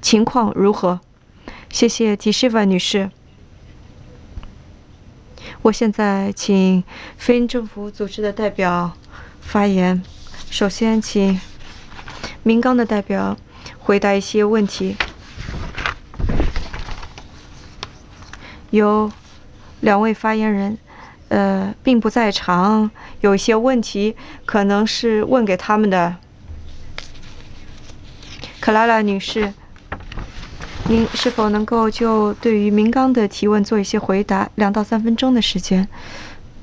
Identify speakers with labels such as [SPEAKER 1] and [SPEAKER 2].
[SPEAKER 1] 情况如何？谢谢迪西瓦女士。我现在请非政府组织的代表发言。首先，请明刚的代表回答一些问题。有2位发言人，并不在场，有一些问题可能是问给他们的。克拉拉女士，您是否能够就对于明刚的提问做一些回答？2到3分钟的时间。